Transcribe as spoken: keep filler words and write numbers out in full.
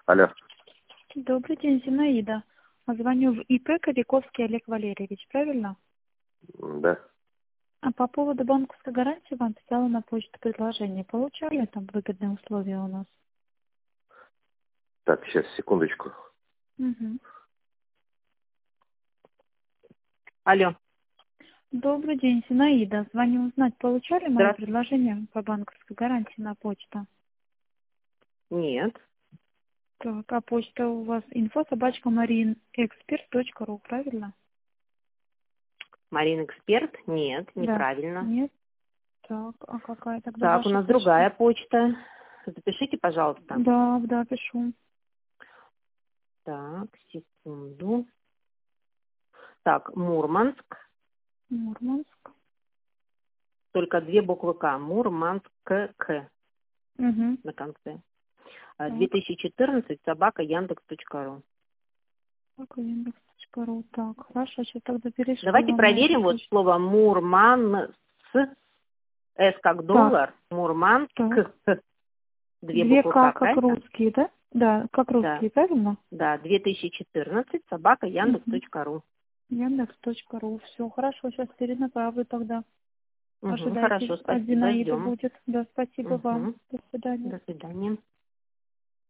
Алло. Добрый день, Зинаида. Звоню в ИП Кобяковский Олег Валерьевич, правильно? Да. А по поводу банковской гарантии вам писала на почту предложение. Получали там выгодные условия у нас? Так, сейчас, секундочку. Угу. Алло. Добрый день, Зинаида. Звоню узнать, получали мое Здравствуйте. предложение по банковской гарантии на почту? Нет. Так, а почта у вас инфо собачка маринэксперт точка ру, правильно? Марин Эксперт? Нет, Да. неправильно. Нет? Так, а какая тогда Так, у ваша нас почта? другая почта. Запишите, пожалуйста. Да, да, пишу. Так, секунду. Так, Мурманск. Мурманск. Только две буквы К. Мурманск К Угу. на конце. А, Так. две тысячи четырнадцать собака яндекс точка ру. Так, яндекс.ру. Так, хорошо, сейчас тогда перешлю Давайте вам на эту проверим вот почту. слово Мурманск. С как доллар. Мурманск. Так. Две Две буквы К, К, как правильно? русские, да? Да, как Да. русские, правильно? Да, две тысячи четырнадцать собака яндекс точка ру. Яндекс.ру. Все, хорошо, сейчас перенаправлю тогда. Угу, Ожидайте, хорошо, от спасибо, Зинаиды ждем. будет. Да, спасибо вам. Угу. До свидания. До свидания.